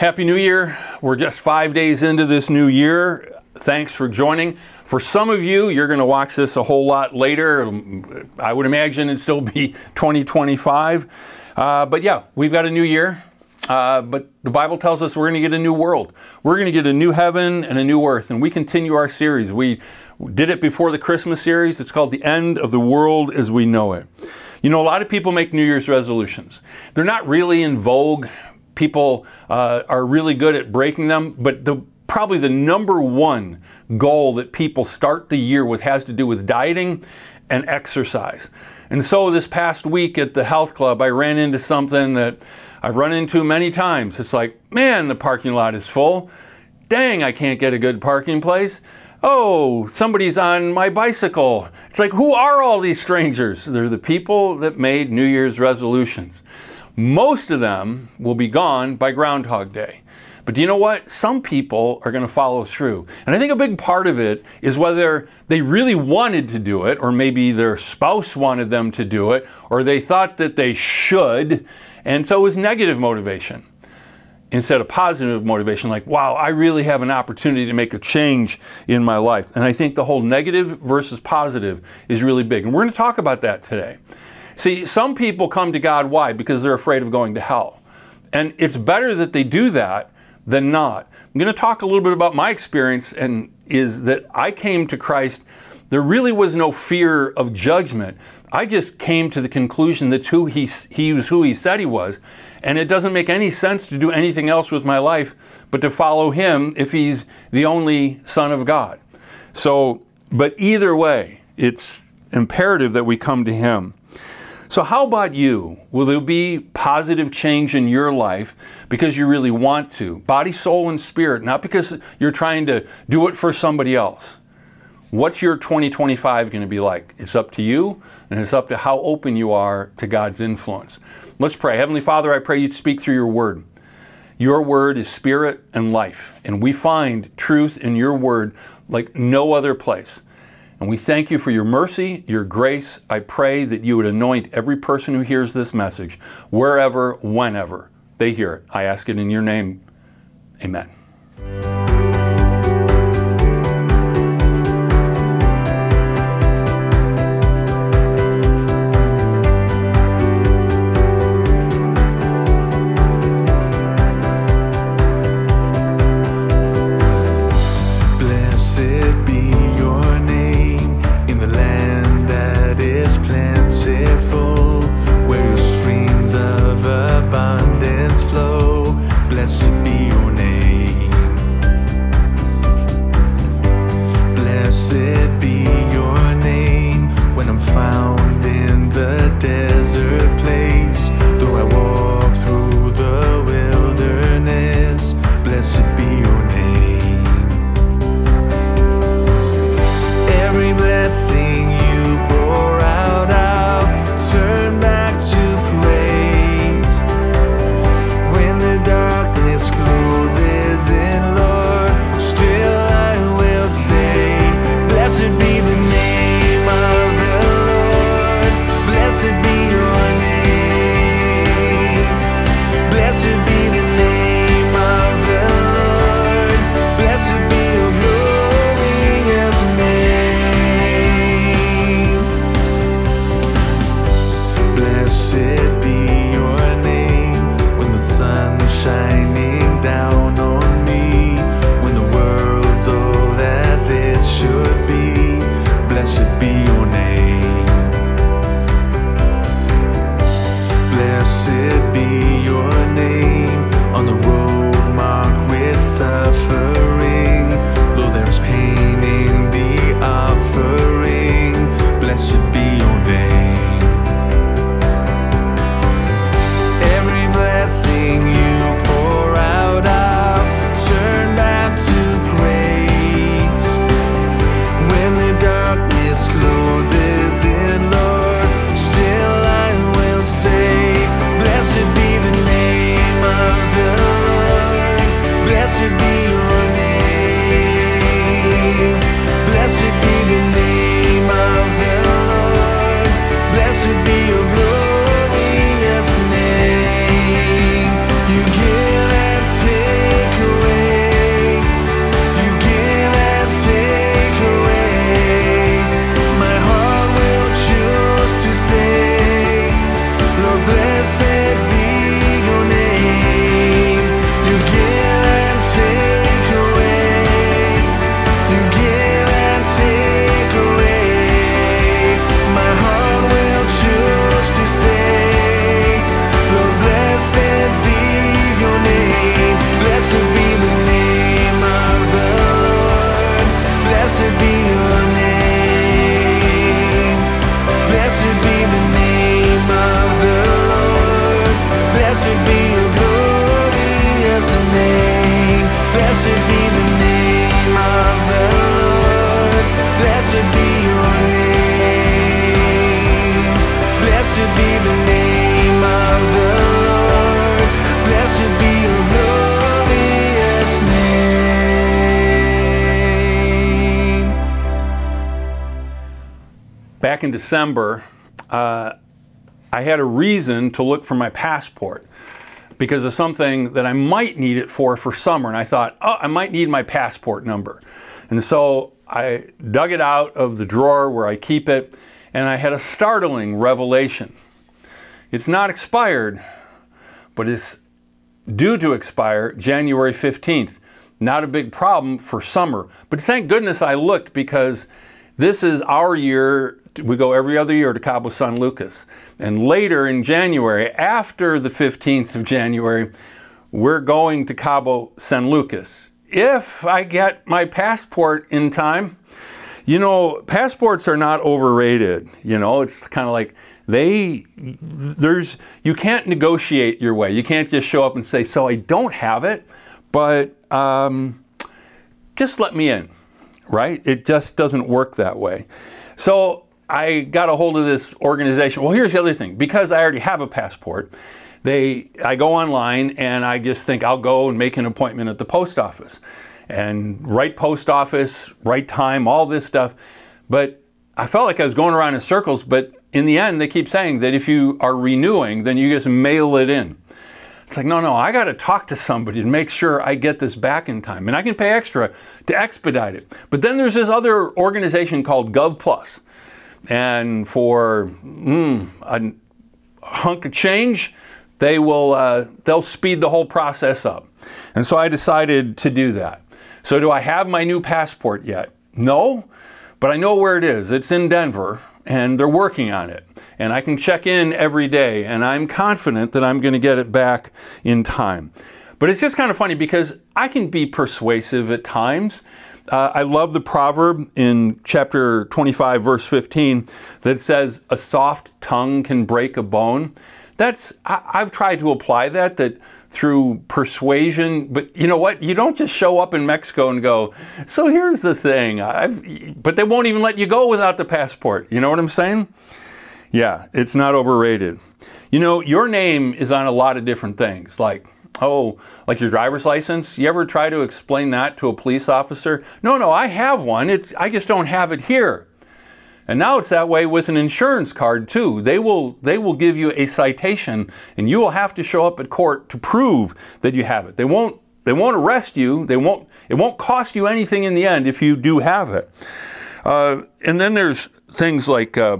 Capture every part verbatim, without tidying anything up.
Happy New Year. We're just five days into this new year. Thanks for joining. For some of you, you're going to watch this a whole lot later. I would imagine it'd still be twenty twenty-five. Uh, but yeah, we've got a new year. Uh, but the Bible tells us we're going to get a new world. We're going to get a new heaven and a new earth. And we continue our series. We did it before the Christmas series. It's called The End of the World as We Know It. You know, a lot of people make New Year's resolutions. They're not really in vogue. People uh, are really good at breaking them. But the probably the number one goal that people start the year with has to do with dieting and exercise. And so this past week at the health club, I ran into something that I've run into many times. It's like, man, the parking lot is full. Dang, I can't get a good parking place. Oh, somebody's on my bicycle. It's like, who are all these strangers? They're the people that made New Year's resolutions. Most of them will be gone by Groundhog Day. But do you know what? Some people are going to follow through. And I think a big part of it is whether they really wanted to do it, or maybe their spouse wanted them to do it, or they thought that they should. And so it was negative motivation instead of positive motivation, like, wow, I really have an opportunity to make a change in my life. And I think the whole negative versus positive is really big. And we're going to talk about that today. See, some people come to God, why? Because they're afraid of going to hell. And it's better that they do that than not. I'm going to talk a little bit about my experience, and is that I came to Christ. There really was no fear of judgment. I just came to the conclusion that who he, he was who he said he was, and it doesn't make any sense to do anything else with my life but to follow him if he's the only Son of God. So, but either way, it's imperative that we come to him. So how about you? Will there be positive change in your life because you really want to? Body, soul, and spirit, not because you're trying to do it for somebody else. What's your twenty twenty-five going to be like? It's up to you, and it's up to how open you are to God's influence. Let's pray. Heavenly Father, I pray you'd speak through your word. Your word is spirit and life, and we find truth in your word like no other place. And we thank you for your mercy, your grace. I pray that you would anoint every person who hears this message, wherever, whenever they hear it. I ask it in your name. Amen. the name of the Lord. Blessed be your glorious name. Back in December, uh, I had a reason to look for my passport because of something that I might need it for for summer. And I thought, oh, I might need my passport number. And so I dug it out of the drawer where I keep it, and I had a startling revelation. It's not expired, but it's due to expire January fifteenth. Not a big problem for summer. But thank goodness I looked, because this is our year. We go every other year to Cabo San Lucas. And later in January, after the fifteenth of January, we're going to Cabo San Lucas. If I get my passport in time. You know, passports are not overrated. You know, it's kind of like they, there's, you can't negotiate your way. You can't just show up and say, so I don't have it, but um, just let me in, right? It just doesn't work that way. So I got a hold of this organization. Well, here's the other thing. Because I already have a passport, they, I go online and I just think I'll go and make an appointment at the post office. And right post office, right time, all this stuff. But I felt like I was going around in circles, but in the end, they keep saying that if you are renewing, then you just mail it in. It's like, no, no, I got to talk to somebody to make sure I get this back in time. And I can pay extra to expedite it. But then there's this other organization called GovPlus. And for mm, a hunk of change, they will, uh, they'll speed the whole process up. And so I decided to do that. So do I have my new passport yet? No, but I know where it is. It's in Denver, and they're working on it. And I can check in every day, and I'm confident that I'm going to get it back in time. But it's just kind of funny because I can be persuasive at times. Uh, I love the proverb in chapter twenty-five, verse fifteen, that says, a soft tongue can break a bone. That's, I, I've tried to apply that, that through persuasion, but you know what? You don't just show up in Mexico and go, so here's the thing, I've, but they won't even let you go without the passport. You know what I'm saying? Yeah, it's not overrated. You know, your name is on a lot of different things, like, oh, like your driver's license. You ever try to explain that to a police officer? No, no, I have one. It's, I just don't have it here. And now it's that way with an insurance card too. They will, they will give you a citation, and you will have to show up at court to prove that you have it. They won't, they won't arrest you. They won't, it won't cost you anything in the end if you do have it. Uh, and then there's things like, uh,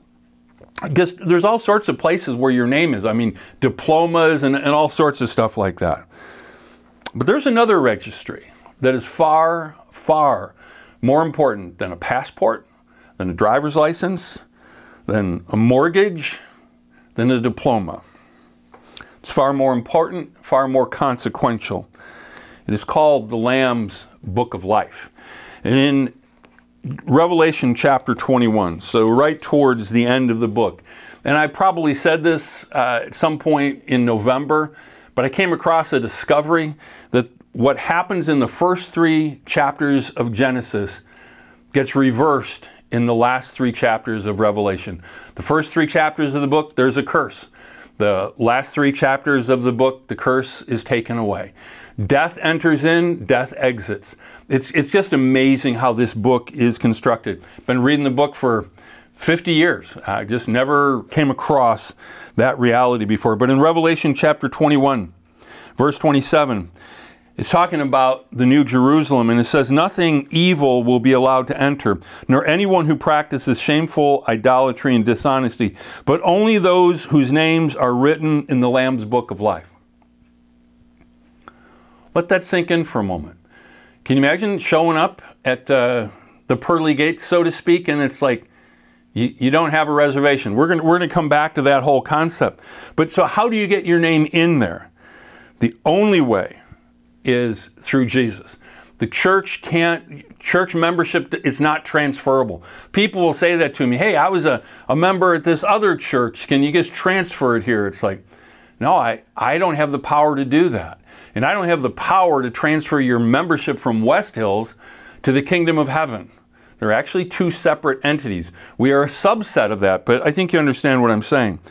I guess there's all sorts of places where your name is. I mean, diplomas and, and all sorts of stuff like that. But there's another registry that is far, far more important than a passport, than a driver's license, than a mortgage, than a diploma. It's far more important, far more consequential. It is called the Lamb's Book of Life. And in Revelation chapter twenty-one, so right towards the end of the book, and I probably said this uh, at some point in November, but I came across a discovery that what happens in the first three chapters of Genesis gets reversed in the last three chapters of Revelation. The first three chapters of the book, there's a curse. The last three chapters of the book, the curse is taken away. Death enters in, death exits. It's, it's just amazing how this book is constructed. Been reading the book for fifty years. I just never came across that reality before. But in Revelation chapter twenty-one, verse twenty-seven, it's talking about the New Jerusalem, and it says, nothing evil will be allowed to enter, nor anyone who practices shameful idolatry and dishonesty, but only those whose names are written in the Lamb's Book of Life. Let that sink in for a moment. Can you imagine showing up at uh, the pearly gates, so to speak, and it's like, you, you don't have a reservation. We're going we're going to come back to that whole concept. But so how do you get your name in there? The only way is through Jesus. The church can't, church membership is not transferable. People will say that to me, hey, I was a, a member at this other church. Can you just transfer it here? It's like, no, I, I don't have the power to do that. And I don't have the power to transfer your membership from West Hills to the kingdom of heaven. They're actually two separate entities. We are a subset of that, but I think you understand what I'm saying.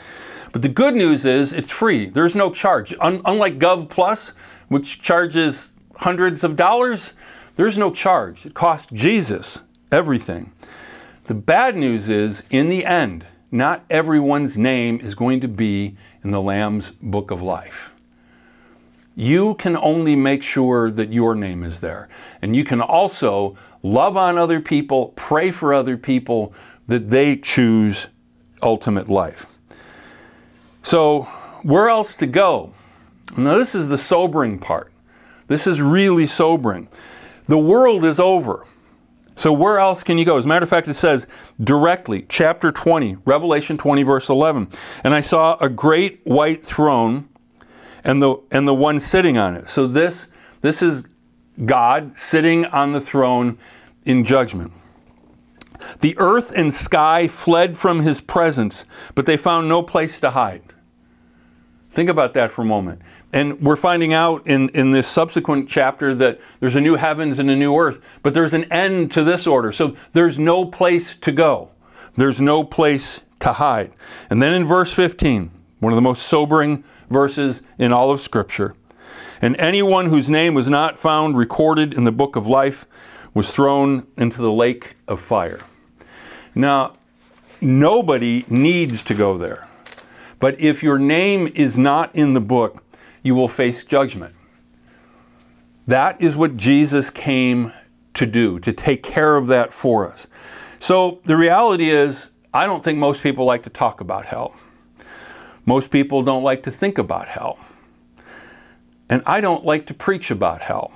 But the good news is it's free. There's no charge. Un- unlike GovPlus, which charges hundreds of dollars, there's no charge. It cost Jesus everything. The bad news is, in the end, not everyone's name is going to be in the Lamb's Book of Life. You can only make sure that your name is there. And you can also love on other people, pray for other people, that they choose ultimate life. So, where else to go? Now, this is the sobering part. This is really sobering. The world is over. So where else can you go? As a matter of fact, it says directly, chapter twenty, Revelation twenty, verse eleven. And I saw a great white throne and the and the one sitting on it. So this, this is God sitting on the throne in judgment. The earth and sky fled from his presence, but they found no place to hide. Think about that for a moment. And we're finding out in, in this subsequent chapter that there's a new heavens and a new earth, but there's an end to this order. So there's no place to go. There's no place to hide. And then in verse fifteen, one of the most sobering verses in all of Scripture, and anyone whose name was not found recorded in the book of life was thrown into the lake of fire. Now, nobody needs to go there. But if your name is not in the book, you will face judgment. That is what Jesus came to do, to take care of that for us. So the reality is, I don't think most people like to talk about hell. Most people don't like to think about hell. And I don't like to preach about hell.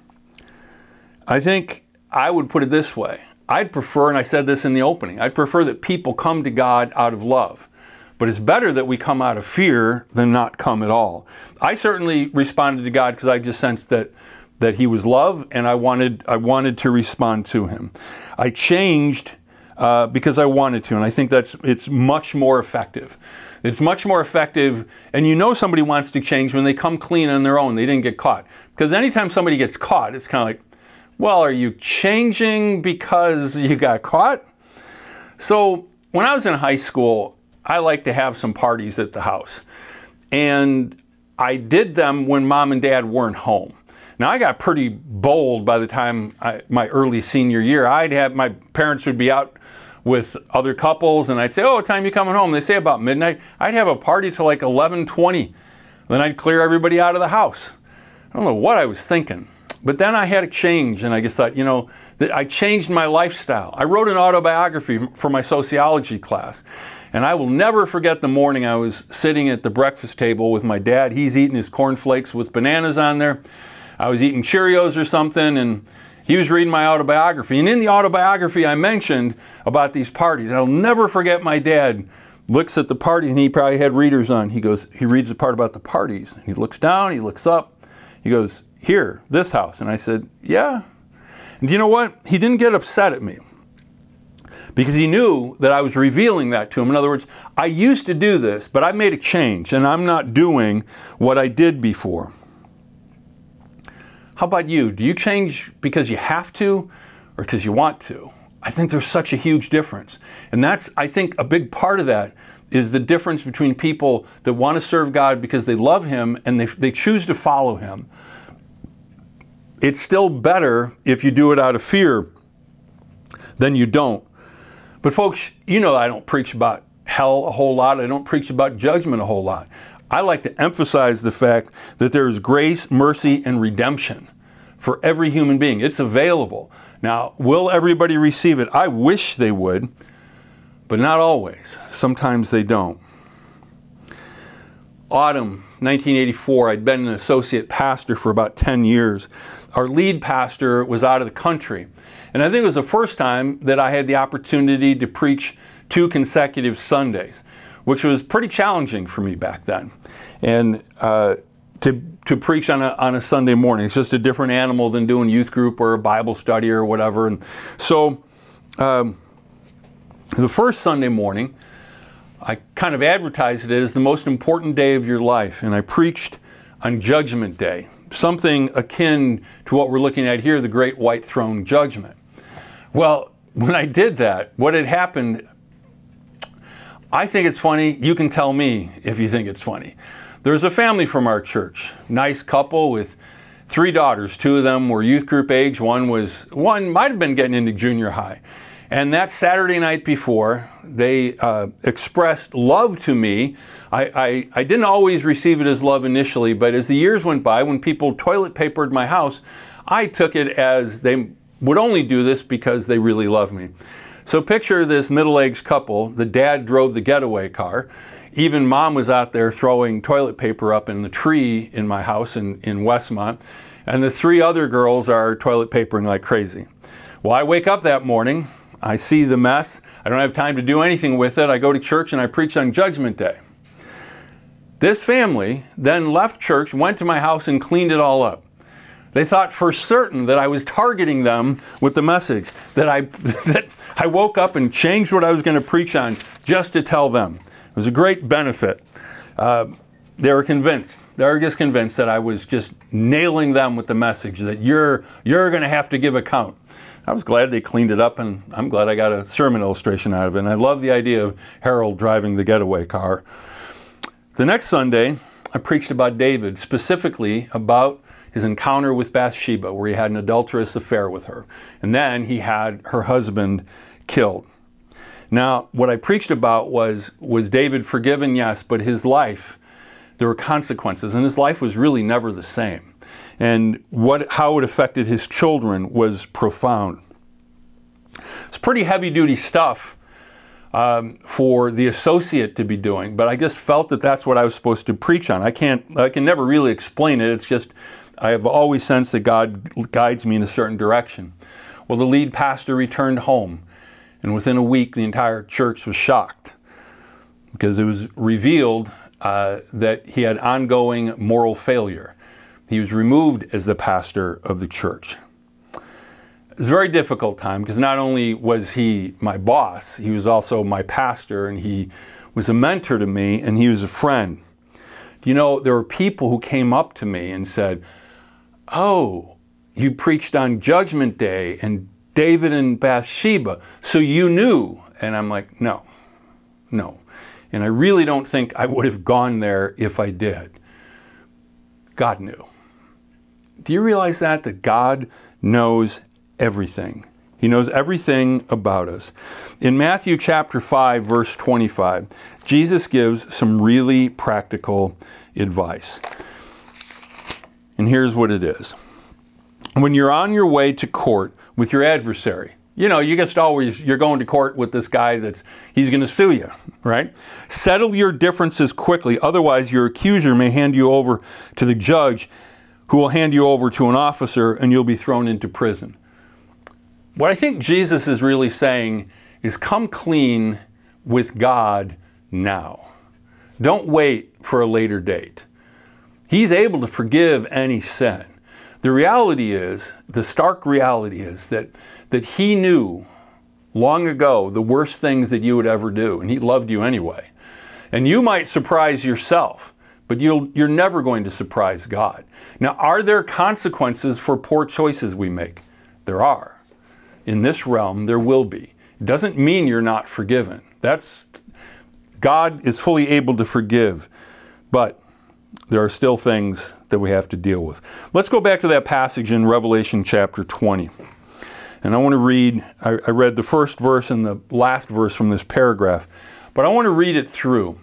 I think I would put it this way. I'd prefer, and I said this in the opening, I'd prefer that people come to God out of love. But it's better that we come out of fear than not come at all. I certainly responded to God because I just sensed that that he was love, and I wanted I wanted to respond to him. I changed uh, because I wanted to, and I think that's it's much more effective. It's much more effective, and you know somebody wants to change when they come clean on their own. They didn't get caught. Because anytime somebody gets caught, it's kind of like, well, are you changing because you got caught? So when I was in high school, I like to have some parties at the house. And I did them when mom and dad weren't home. Now, I got pretty bold by the time I, my early senior year. I'd have, my parents would be out with other couples, and I'd say, oh, what time are you coming home? They say about midnight. I'd have a party till like eleven twenty. Then I'd clear everybody out of the house. I don't know what I was thinking. But then I had a change, and I just thought, you know, that I changed my lifestyle. I wrote an autobiography for my sociology class. And I will never forget the morning I was sitting at the breakfast table with my dad. He's eating his cornflakes with bananas on there. I was eating Cheerios or something, and he was reading my autobiography. And in the autobiography, I mentioned about these parties. I'll never forget my dad looks at the party, and he probably had readers on. He goes, he reads the part about the parties. He looks down, he looks up. He goes, here, this house. And I said, yeah. And do you know what? He didn't get upset at me, because he knew that I was revealing that to him. In other words, I used to do this, but I made a change, and I'm not doing what I did before. How about you? Do you change because you have to or because you want to? I think there's such a huge difference. And that's, I think, a big part of that is the difference between people that want to serve God because they love him and they, they choose to follow him. It's still better if you do it out of fear than you don't. But folks, you know I don't preach about hell a whole lot. I don't preach about judgment a whole lot. I like to emphasize the fact that there is grace, mercy, and redemption for every human being. It's available. Now, will everybody receive it? I wish they would, but not always. Sometimes they don't. Autumn nineteen eighty-four, I'd been an associate pastor for about ten years. Our lead pastor was out of the country. And I think it was the first time that I had the opportunity to preach two consecutive Sundays, which was pretty challenging for me back then. And uh, to to preach on a, on a Sunday morning, it's just a different animal than doing youth group or a Bible study or whatever. And so um, the first Sunday morning, I kind of advertised it as the most important day of your life. And I preached on Judgment Day, something akin to what we're looking at here, the Great White Throne Judgment. Well, when I did that, what had happened, I think it's funny. You can tell me if you think it's funny. There's a family from our church, nice couple with three daughters. Two of them were youth group age. One was, one might have been getting into junior high. And that Saturday night before, they uh, expressed love to me. I, I, I didn't always receive it as love initially, but as the years went by, when people toilet papered my house, I took it as they would only do this because they really love me. So picture this middle-aged couple. The dad drove the getaway car. Even mom was out there throwing toilet paper up in the tree in my house in, in Westmont. And the three other girls are toilet papering like crazy. Well, I wake up that morning. I see the mess. I don't have time to do anything with it. I go to church and I preach on Judgment Day. This family then left church, went to my house and cleaned it all up. They thought for certain that I was targeting them with the message, that I, that I woke up and changed what I was going to preach on just to tell them. It was a great benefit. Uh, they were convinced, they were just convinced that I was just nailing them with the message that you're, you're going to have to give account. I was glad they cleaned it up, and I'm glad I got a sermon illustration out of it. And I love the idea of Harold driving the getaway car. The next Sunday, I preached about David, specifically about his encounter with Bathsheba, where he had an adulterous affair with her. And then he had her husband killed. Now, what I preached about was, was David forgiven? Yes, but his life, there were consequences, and his life was really never the same. And what, how it affected his children was profound. It's pretty heavy-duty stuff um, for the associate to be doing, but I just felt that that's what I was supposed to preach on. I can't, I can never really explain it. It's just, I have always sensed that God guides me in a certain direction. Well, the lead pastor returned home, and within a week, the entire church was shocked because it was revealed uh, that he had ongoing moral failure. He was removed as the pastor of the church. It was a very difficult time because not only was he my boss, he was also my pastor, and he was a mentor to me, and he was a friend. You know, there were people who came up to me and said, "Oh, you preached on Judgment Day and David and Bathsheba, so you knew." And I'm like, no, no. And I really don't think I would have gone there if I did. God knew. Do you realize that? That God knows everything. He knows everything about us. In Matthew chapter five, verse twenty-five, Jesus gives some really practical advice. And here's what it is. When you're on your way to court with your adversary, you know, you just always, you're going to court with this guy that's, he's going to sue you, right? Settle your differences quickly. Otherwise, your accuser may hand you over to the judge, who will hand you over to an officer, and you'll be thrown into prison. What I think Jesus is really saying is come clean with God now. Don't wait for a later date. He's able to forgive any sin. The reality is, the stark reality is that, that he knew long ago the worst things that you would ever do, and he loved you anyway. And you might surprise yourself, but you'll, you're never going to surprise God. Now, are there consequences for poor choices we make? There are. In this realm, there will be. It doesn't mean you're not forgiven. That's, God is fully able to forgive, but there are still things that we have to deal with. Let's go back to that passage in Revelation chapter twenty. And I want to read, I, I read the first verse and the last verse from this paragraph, but I want to read it through.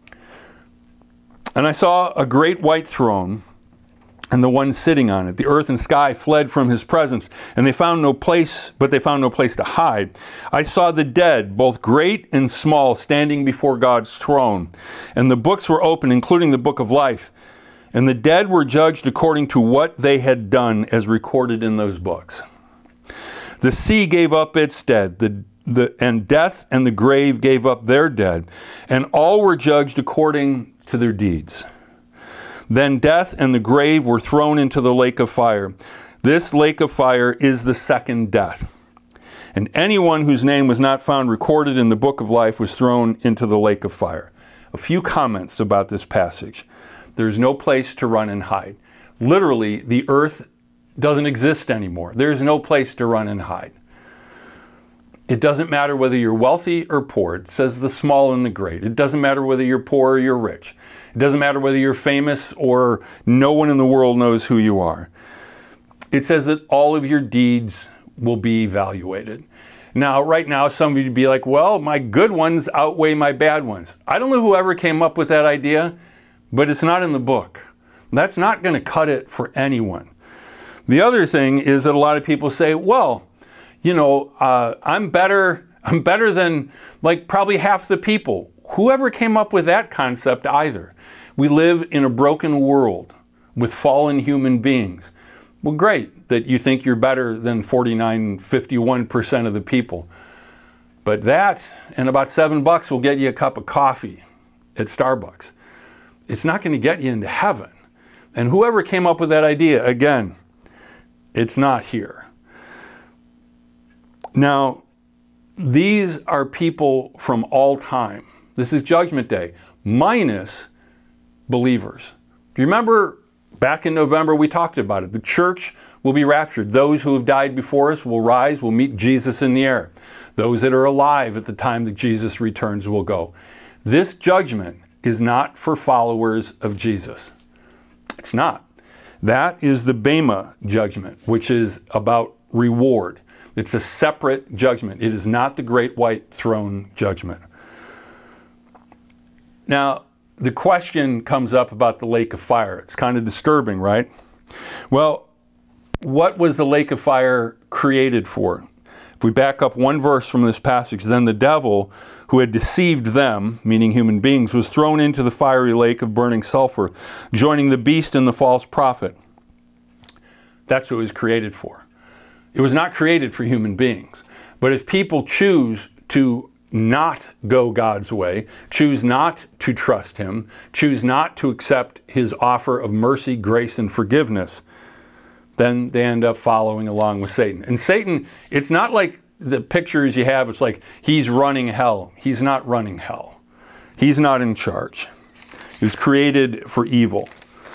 And I saw a great white throne, and the one sitting on it. The earth and sky fled from his presence, and they found no place, but they found no place to hide. I saw the dead, both great and small, standing before God's throne. And the books were opened, including the book of life. And the dead were judged according to what they had done, as recorded in those books. The sea gave up its dead, the, the, and death and the grave gave up their dead, and all were judged according to their deeds. Then death and the grave were thrown into the lake of fire. This lake of fire is the second death. And anyone whose name was not found recorded in the book of life was thrown into the lake of fire. A few comments about this passage. There's no place to run and hide. Literally, the earth doesn't exist anymore. There's no place to run and hide. It doesn't matter whether you're wealthy or poor. It says the small and the great. It doesn't matter whether you're poor or you're rich. It doesn't matter whether you're famous or no one in the world knows who you are. It says that all of your deeds will be evaluated. Now, right now, some of you would be like, well, my good ones outweigh my bad ones. I don't know whoever came up with that idea, but it's not in the book. That's not going to cut it for anyone. The other thing is that a lot of people say, well, you know, uh, I'm better, I'm better than like probably half the people. Whoever came up with that concept either. We live in a broken world with fallen human beings. Well, great that you think you're better than forty-nine, fifty-one percent of the people. But that and about seven bucks will get you a cup of coffee at Starbucks. It's not going to get you into heaven. And whoever came up with that idea, again, it's not here. Now, these are people from all time. This is Judgment Day, minus believers. Do you remember back in November we talked about it? The church will be raptured. Those who have died before us will rise, will meet Jesus in the air. Those that are alive at the time that Jesus returns will go. This judgment is not for followers of Jesus. It's not. That is the Bema judgment, which is about reward. It's a separate judgment. It is not the great white throne judgment. Now, the question comes up about the lake of fire. It's kind of disturbing, right? Well, what was the lake of fire created for? If we back up one verse from this passage, then the devil, who had deceived them, meaning human beings, was thrown into the fiery lake of burning sulfur, joining the beast and the false prophet. That's what it was created for. It was not created for human beings. But if people choose to not go God's way, choose not to trust Him, choose not to accept His offer of mercy, grace, and forgiveness, then they end up following along with Satan. And Satan, it's not like the pictures you have, it's like he's running hell. He's not running hell. He's not in charge. He was created for evil.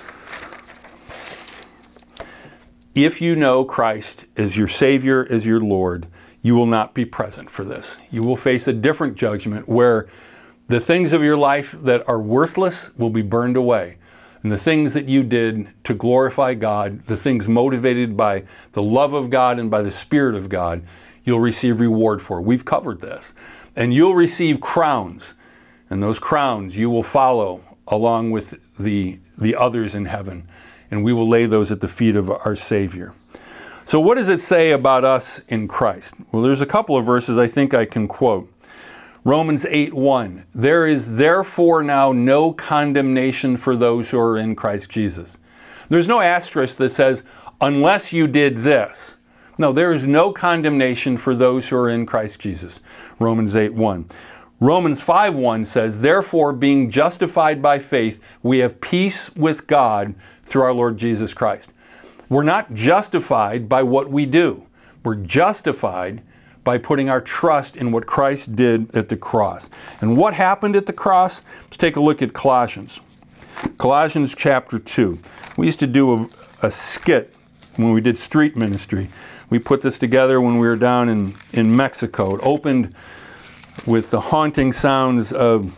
If you know Christ as your Savior, as your Lord, you will not be present for this. You will face a different judgment where the things of your life that are worthless will be burned away. And the things that you did to glorify God, the things motivated by the love of God and by the Spirit of God, you'll receive reward for. We've covered this. And you'll receive crowns. And those crowns you will follow along with the, the others in heaven. And we will lay those at the feet of our Savior. So what does it say about us in Christ? Well, there's a couple of verses I think I can quote. Romans eight one, there is therefore now no condemnation for those who are in Christ Jesus. There's no asterisk that says, unless you did this. No, there is no condemnation for those who are in Christ Jesus. Romans eight one. Romans five one says, therefore, being justified by faith, we have peace with God through our Lord Jesus Christ. We're not justified by what we do. We're justified by putting our trust in what Christ did at the cross. And what happened at the cross? Let's take a look at Colossians. Colossians chapter two. We used to do a, a skit when we did street ministry. We put this together when we were down in, in Mexico. It opened with the haunting sounds of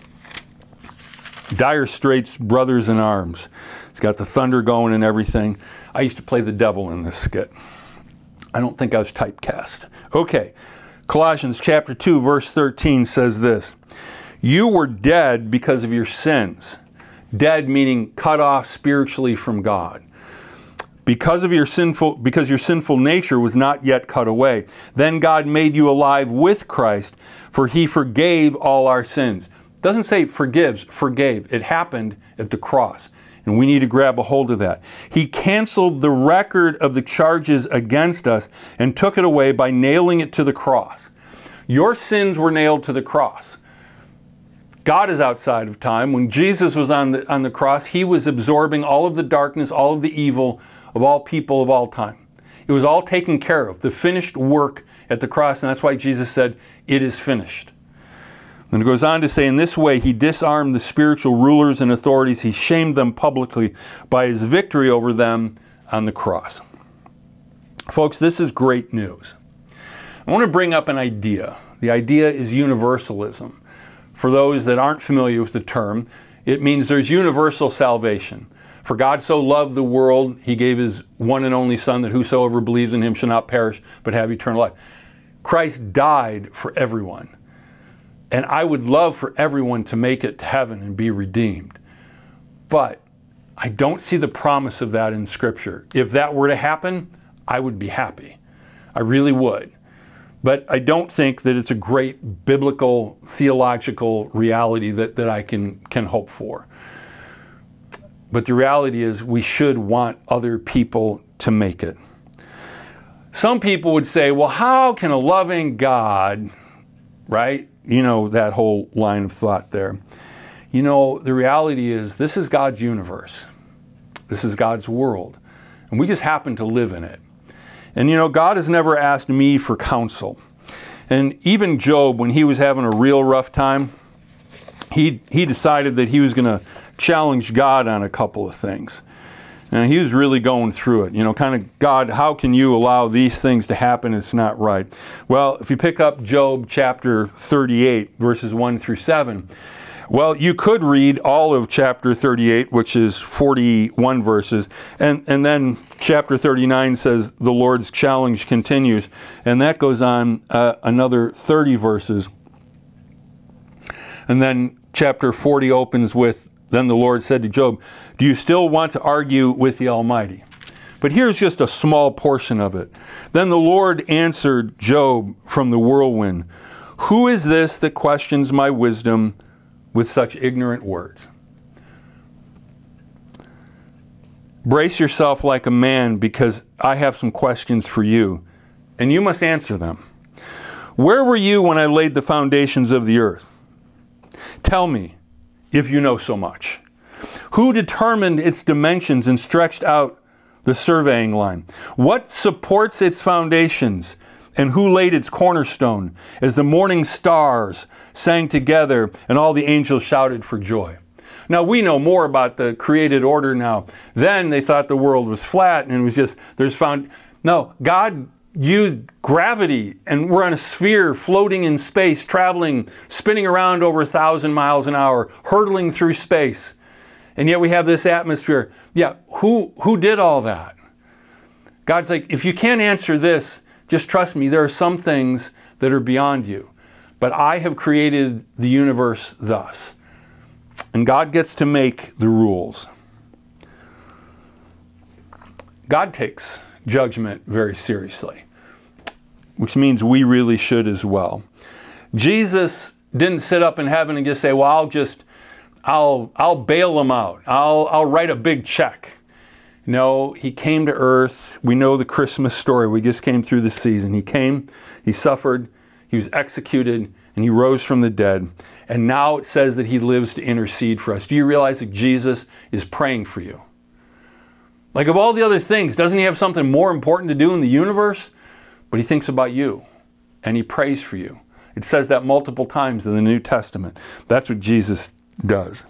Dire Straits' Brothers in Arms. It's got the thunder going and everything. I used to play the devil in this skit. I don't think I was typecast. Okay, Colossians chapter two, verse thirteen says this. You were dead because of your sins. Dead meaning cut off spiritually from God. Because of your sinful, because your sinful nature was not yet cut away. Then God made you alive with Christ, for He forgave all our sins. It doesn't say forgives, forgave. It happened at the cross. And we need to grab a hold of that. He canceled the record of the charges against us and took it away by nailing it to the cross. Your sins were nailed to the cross. God is outside of time. When Jesus was on the, on the cross, He was absorbing all of the darkness, all of the evil of all people of all time. It was all taken care of, the finished work at the cross, and that's why Jesus said, it is finished. And it goes on to say, in this way, He disarmed the spiritual rulers and authorities. He shamed them publicly by His victory over them on the cross. Folks, this is great news. I want to bring up an idea. The idea is universalism. For those that aren't familiar with the term, it means there's universal salvation. For God so loved the world, he gave his one and only Son, that whosoever believes in him shall not perish, but have eternal life. Christ died for everyone. And I would love for everyone to make it to heaven and be redeemed. But I don't see the promise of that in Scripture. If that were to happen, I would be happy. I really would. But I don't think that it's a great biblical, theological reality that, that I can, can hope for. But the reality is we should want other people to make it. Some people would say, well, how can a loving God, right? You know, that whole line of thought there. You know, the reality is this is God's universe. This is God's world. And we just happen to live in it. And you know, God has never asked me for counsel. And even Job, when he was having a real rough time, he, he decided that he was going to challenge God on a couple of things. And he was really going through it. You know, kind of, God, how can you allow these things to happen? It's not right. Well, if you pick up Job chapter thirty-eight, verses one through seven, well, you could read all of chapter thirty-eight, which is forty-one verses, and, and then chapter thirty-nine says the Lord's challenge continues, and that goes on uh, another thirty verses. And then chapter forty opens with, then the Lord said to Job, do you still want to argue with the Almighty? But here's just a small portion of it. Then the Lord answered Job from the whirlwind, who is this that questions my wisdom with such ignorant words? Brace yourself like a man, because I have some questions for you, and you must answer them. Where were you when I laid the foundations of the earth? Tell me, if you know so much. Who determined its dimensions and stretched out the surveying line? What supports its foundations, and who laid its cornerstone, as the morning stars sang together and all the angels shouted for joy? Now, we know more about the created order now. Then they thought the world was flat and it was just, there's found, no, God used gravity, and we're on a sphere floating in space, traveling, spinning around over a thousand miles an hour, hurtling through space. And yet we have this atmosphere. Yeah, who, who did all that? God's like, if you can't answer this, just trust me, there are some things that are beyond you. But I have created the universe thus. And God gets to make the rules. God takes judgment very seriously, which means we really should as well. Jesus didn't sit up in heaven and just say, well, I'll just, I'll, I'll bail them out. I'll, I'll write a big check. No, he came to earth. We know the Christmas story. We just came through the season. He came, he suffered, he was executed, and he rose from the dead. And now it says that he lives to intercede for us. Do you realize that Jesus is praying for you? Like, of all the other things, doesn't he have something more important to do in the universe? But he thinks about you, and he prays for you. It says that multiple times in the New Testament. That's what Jesus does.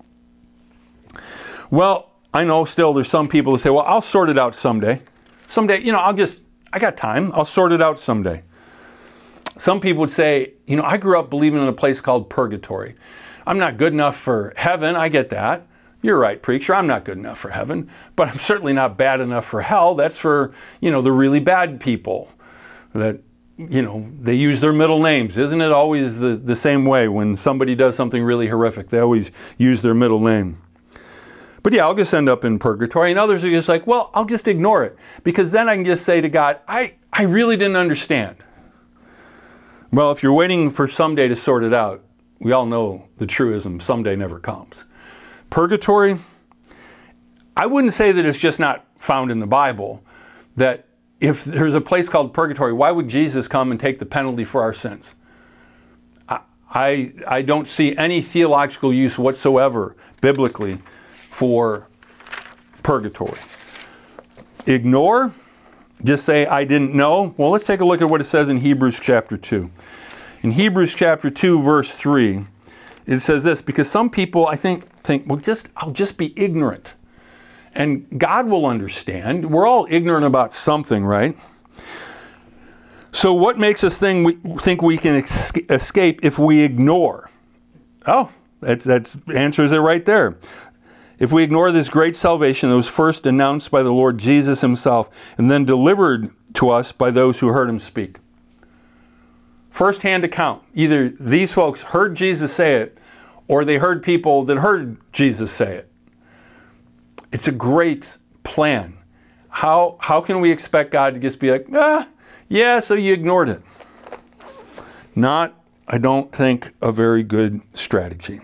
Well, I know still there's some people that say, well, I'll sort it out someday. Someday, you know, I'll just, I got time. I'll sort it out someday. Some people would say, you know, I grew up believing in a place called purgatory. I'm not good enough for heaven. I get that. You're right, preacher. I'm not good enough for heaven, but I'm certainly not bad enough for hell. That's for, you know, the really bad people that, you know, they use their middle names. Isn't it always the, the same way when somebody does something really horrific? They always use their middle name. But yeah, I'll just end up in purgatory. And others are just like, well, I'll just ignore it, because then I can just say to God, I, I really didn't understand. Well, if you're waiting for someday to sort it out, we all know the truism, someday never comes. Purgatory, I wouldn't say that it's just not found in the Bible, that if there's a place called purgatory, why would Jesus come and take the penalty for our sins? I, I, I don't see any theological use whatsoever, biblically, for purgatory. Ignore, just say, I didn't know. Well, let's take a look at what it says in Hebrews chapter two. In Hebrews chapter two, verse three, it says this, because some people, I think, think, well, just I'll just be ignorant. And God will understand. We're all ignorant about something, right? So what makes us think we, think we can ex- escape if we ignore? Oh, that's, that's answers it right there. If we ignore this great salvation that was first announced by the Lord Jesus himself and then delivered to us by those who heard him speak. First-hand account. Either these folks heard Jesus say it or they heard people that heard Jesus say it. It's a great plan. How, how can we expect God to just be like, ah, yeah, so you ignored it? Not, I don't think, a very good strategy.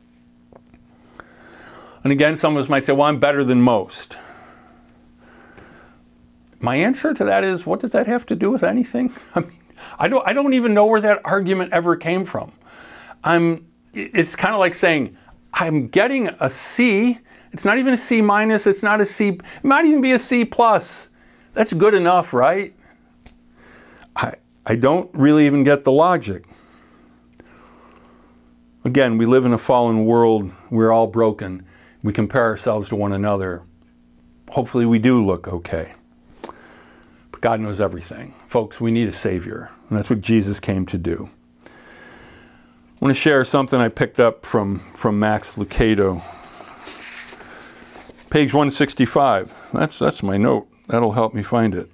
And again, some of us might say, well, I'm better than most. My answer to that is, what does that have to do with anything? I mean, I don't, I don't even know where that argument ever came from. I'm, it's kind of like saying, I'm getting a C. It's not even a C minus. It's not a C. It might even be a C plus. That's good enough, right? I, I don't really even get the logic. Again, we live in a fallen world. We're all broken. We compare ourselves to one another. Hopefully we do look okay. But God knows everything. Folks, we need a Savior. And that's what Jesus came to do. I want to share something I picked up from, from Max Lucado. Page one sixty-five. That's, that's my note. That'll help me find it.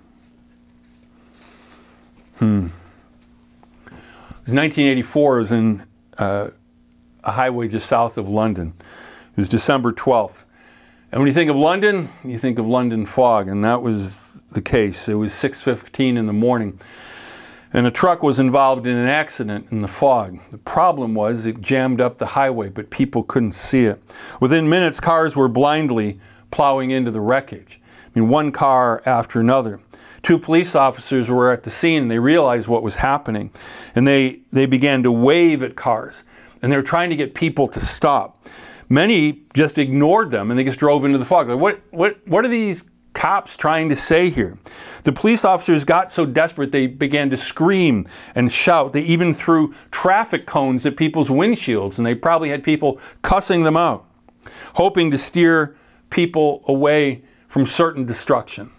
Hmm. It was nineteen eighty-four. I was in uh, a highway just south of London. It was December twelfth. And when you think of London, you think of London fog, and that was the case. It was six fifteen in the morning, and a truck was involved in an accident in the fog. The problem was it jammed up the highway, but people couldn't see it. Within minutes, cars were blindly plowing into the wreckage. I mean, one car after another. Two police officers were at the scene, and they realized what was happening, and they, they began to wave at cars, and they were trying to get people to stop. Many just ignored them, and they just drove into the fog. Like, what, what, what are these cops trying to say here? The police officers got so desperate they began to scream and shout. They even threw traffic cones at people's windshields, and they probably had people cussing them out, hoping to steer people away from certain destruction.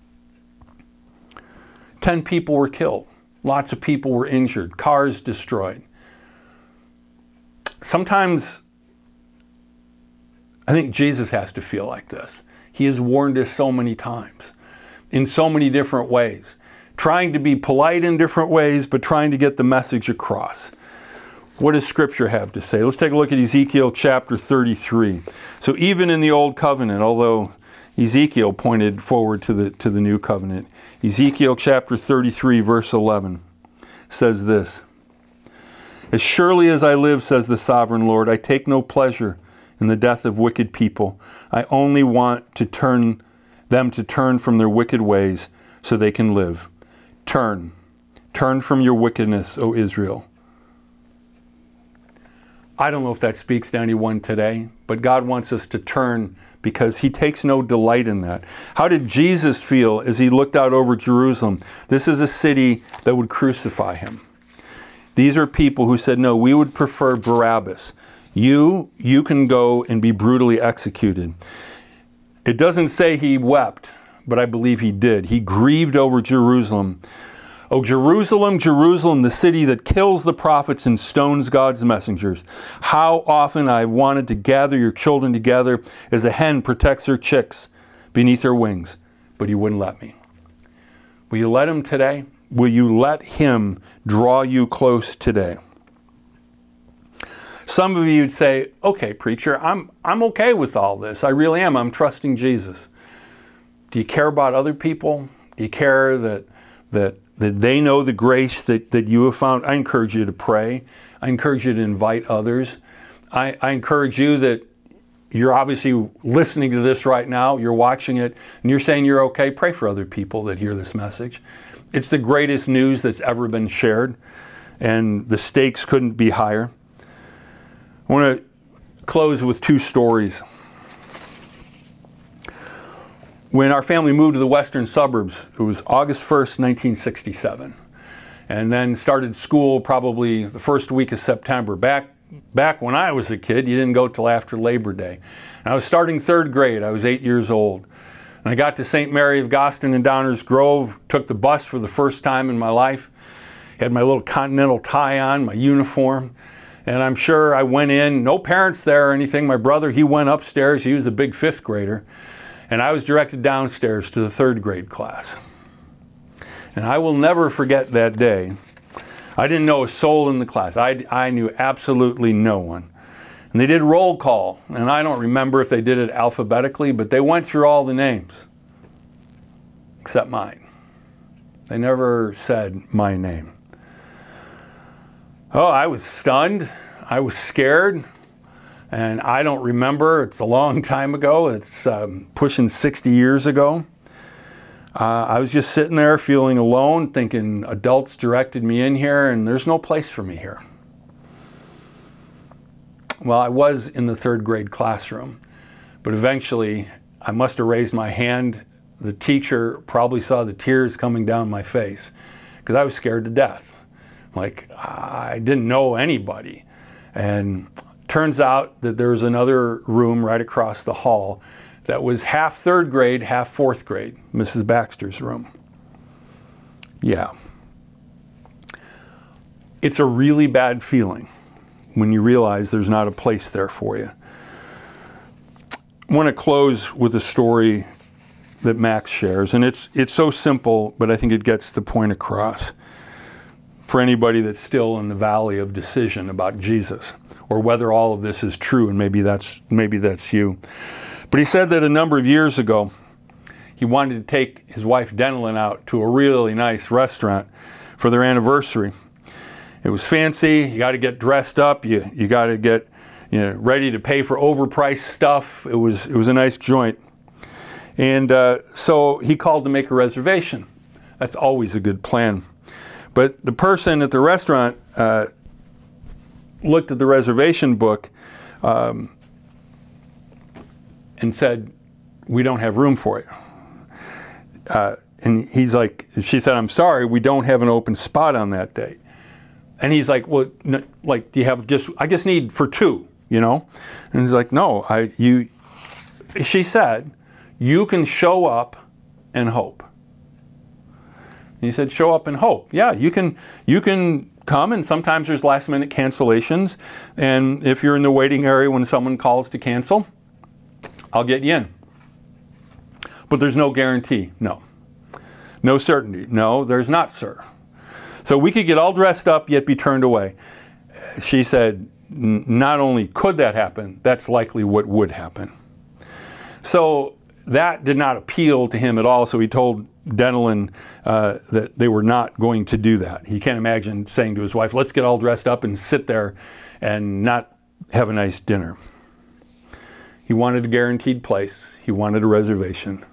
Ten people were killed. Lots of people were injured. Cars destroyed. Sometimes I think Jesus has to feel like this. He has warned us so many times in so many different ways, trying to be polite in different ways, but trying to get the message across. What does Scripture have to say? Let's take a look at Ezekiel chapter thirty-three. So even in the Old Covenant, although Ezekiel pointed forward to the, to the New Covenant, Ezekiel chapter thirty-three, verse eleven says this: "As surely as I live, says the sovereign Lord, I take no pleasure in the death of wicked people. I only want to turn them to turn from their wicked ways so they can live. Turn. Turn from your wickedness, O Israel." I don't know if that speaks to anyone today, but God wants us to turn because he takes no delight in that. How did Jesus feel as he looked out over Jerusalem? This is a city that would crucify him. These are people who said, no, we would prefer Barabbas. You, you can go and be brutally executed. It doesn't say he wept, but I believe he did. He grieved over Jerusalem. "O Jerusalem, Jerusalem, the city that kills the prophets and stones God's messengers. How often I've wanted to gather your children together as a hen protects her chicks beneath her wings, but you wouldn't let me." Will you let him today? Will you let him draw you close today? Some of you would say, okay, preacher, I'm, I'm okay with all this. I really am. I'm trusting Jesus. Do you care about other people? Do you care that, that, that they know the grace that, that you have found? I encourage you to pray. I encourage you to invite others. I, I encourage you that you're obviously listening to this right now. You're watching it, and you're saying you're okay. Pray for other people that hear this message. It's the greatest news that's ever been shared, and the stakes couldn't be higher. I want to close with two stories. When our family moved to the western suburbs, it was August first, nineteen sixty-seven, and then started school probably the first week of September. Back, back when I was a kid, you didn't go till after Labor Day. And I was starting third grade. I was eight years old. And I got to Saint Mary of Goston in Downers Grove, took the bus for the first time in my life, had my little Continental tie on, my uniform, and I'm sure I went in, no parents there or anything. My brother, he went upstairs, he was a big fifth grader, and I was directed downstairs to the third grade class. And I will never forget that day. I didn't know a soul in the class. I, I knew absolutely no one. And they did roll call, and I don't remember if they did it alphabetically, but they went through all the names, except mine. They never said my name. Oh, I was stunned. I was scared, and I don't remember. It's a long time ago. It's um, pushing sixty years ago. Uh, I was just sitting there feeling alone, thinking adults directed me in here, and there's no place for me here. Well, I was in the third grade classroom, but eventually I must have raised my hand. The teacher probably saw the tears coming down my face because I was scared to death. Like, I didn't know anybody. And turns out that there was another room right across the hall that was half third grade, half fourth grade, Missus Baxter's room. Yeah. It's a really bad feeling when you realize there's not a place there for you. I want to close with a story that Max shares, and it's it's so simple, but I think it gets the point across for anybody that's still in the valley of decision about Jesus, or whether all of this is true, and maybe that's maybe that's you. But he said that a number of years ago, he wanted to take his wife Denelyn out to a really nice restaurant for their anniversary. It was fancy. You got to get dressed up. You you got to get you know ready to pay for overpriced stuff. It was it was a nice joint, and uh, so he called to make a reservation. That's always a good plan. But the person at the restaurant uh, looked at the reservation book um, and said, "We don't have room for you." Uh, and he's like, she said, "I'm sorry, we don't have an open spot on that date." And he's like, "Well, n- like, do you have just, I just need for two, you know?" And he's like, "No, I, you," she said, "you can show up and hope." And he said, "Show up and hope." Yeah, you can, you can come, and sometimes there's last minute cancellations. And if you're in the waiting area when someone calls to cancel, I'll get you in. But there's no guarantee, no. No certainty, no, there's not, sir. So we could get all dressed up yet be turned away. She said, not only could that happen, that's likely what would happen. So that did not appeal to him at all, so he told Denelyn uh, that they were not going to do that. He can't imagine saying to his wife, "Let's get all dressed up and sit there and not have a nice dinner." He wanted a guaranteed place. He wanted a reservation.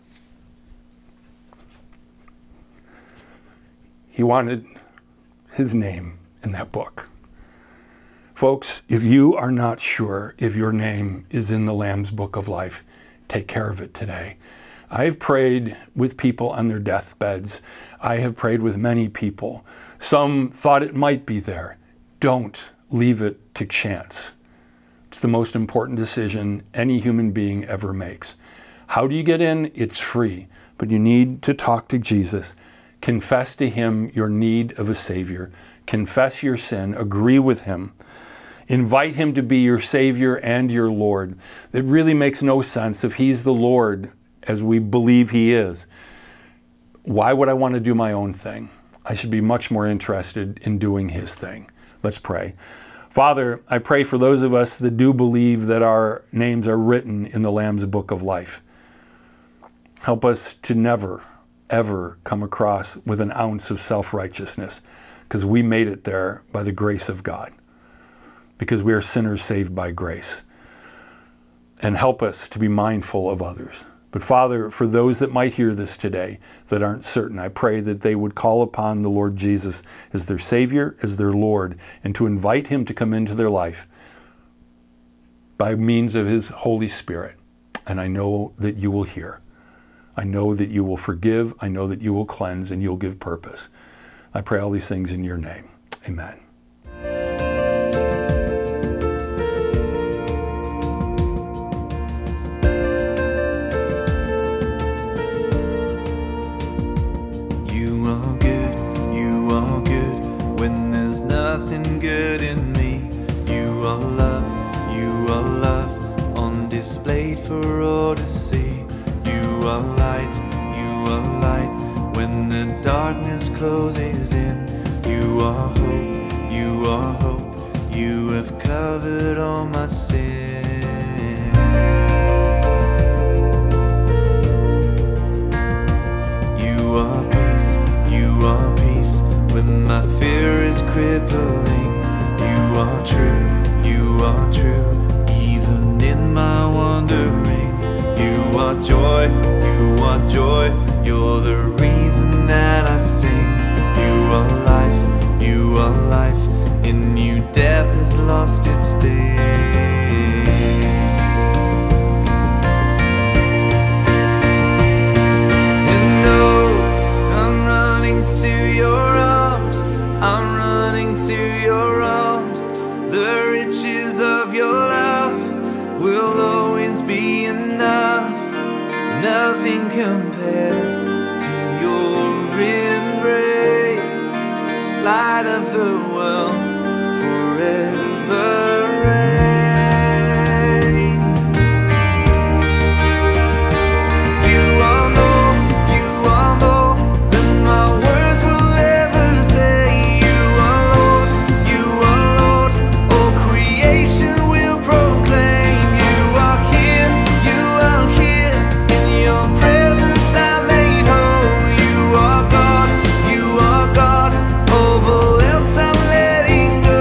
He wanted his name in that book. Folks, if you are not sure if your name is in the Lamb's Book of Life, take care of it today. I've prayed with people on their deathbeds. I have prayed with many people. Some thought it might be there. Don't leave it to chance. It's the most important decision any human being ever makes. How do you get in? It's free, but you need to talk to Jesus. Confess to him your need of a Savior. Confess your sin. Agree with him. Invite him to be your Savior and your Lord. It really makes no sense if he's the Lord as we believe he is. Why would I want to do my own thing? I should be much more interested in doing his thing. Let's pray. Father, I pray for those of us that do believe that our names are written in the Lamb's Book of Life. Help us to never, ever come across with an ounce of self-righteousness, because we made it there by the grace of God, because we are sinners saved by grace. And help us to be mindful of others. But Father, for those that might hear this today that aren't certain, I pray that they would call upon the Lord Jesus as their Savior, as their Lord, and to invite him to come into their life by means of his Holy Spirit. And I know that you will hear. I know that you will forgive. I know that you will cleanse, and you'll give purpose. I pray all these things in your name. Amen. displayed for all to see. You are light, you are light. When the darkness closes in, you are hope, you are hope. You have covered all my sin. You are peace, you are peace. When my fear is crippling, you are true, you are true. Even in my wandering, you are joy, you are joy. You're the reason that I sing. You are life, you are life. In you death has lost its sting. And oh, I'm running to your arms, I'm running to your arms. The riches of your love will always be enough. Nothing compares to your embrace. Light of the world, forever reign. You are more, you are more than my words will ever say. You are Lord, you are Lord. All creation will proclaim. You are here, you are here. In your presence I'm made whole. You are God, you are God. Over else I'm letting go.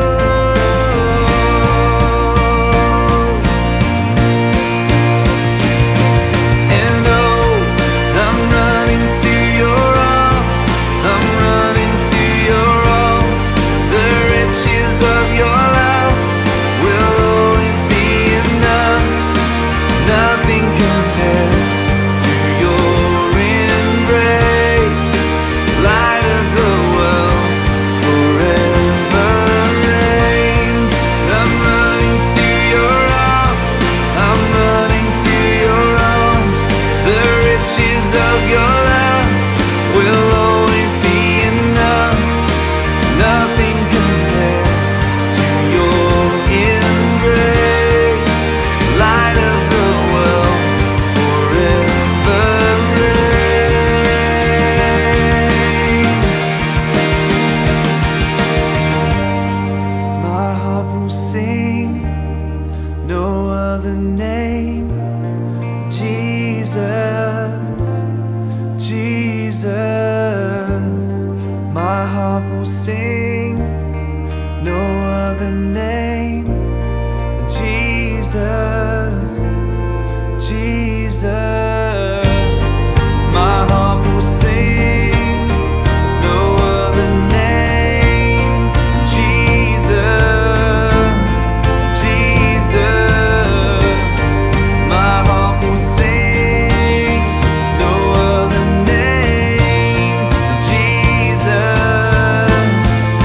And oh, I'm running to your arms, I'm running to your arms. The riches of your love will always be enough. Nothing compares to your embrace. Light of the world, forever reign. I'm running to your arms, I'm running to your arms. The riches of your love will always be enough. Nothing compares to your embrace. Light of the world, forever reign. My heart will sing, no other name. Jesus, Jesus. My heart will sing, no other name. Jesus, Jesus. My heart will sing, no other name. Jesus, Jesus. My heart will sing, no other name. Jesus,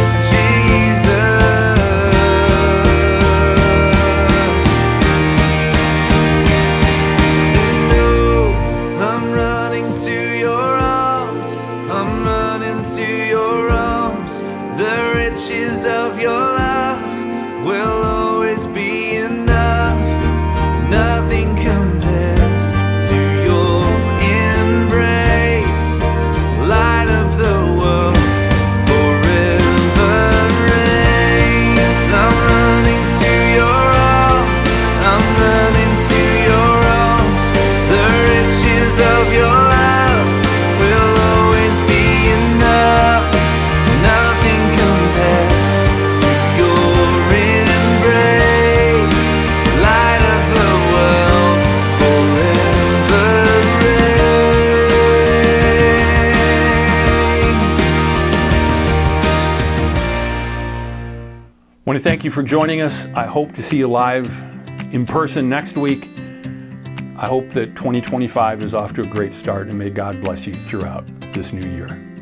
Jesus. And oh, I'm running to your arms, I'm running to your arms. The riches of your love will always be enough. Nothing compares to your embrace. Light of the world, forever reign. I'm running to your arms, I'm running to your arms. The riches of your love will always be enough. Nothing compares to your embrace. Light of the world, forever reign. I want to thank you for joining us. I hope to see you live in person next week. I hope that twenty twenty-five is off to a great start, and may God bless you throughout this new year.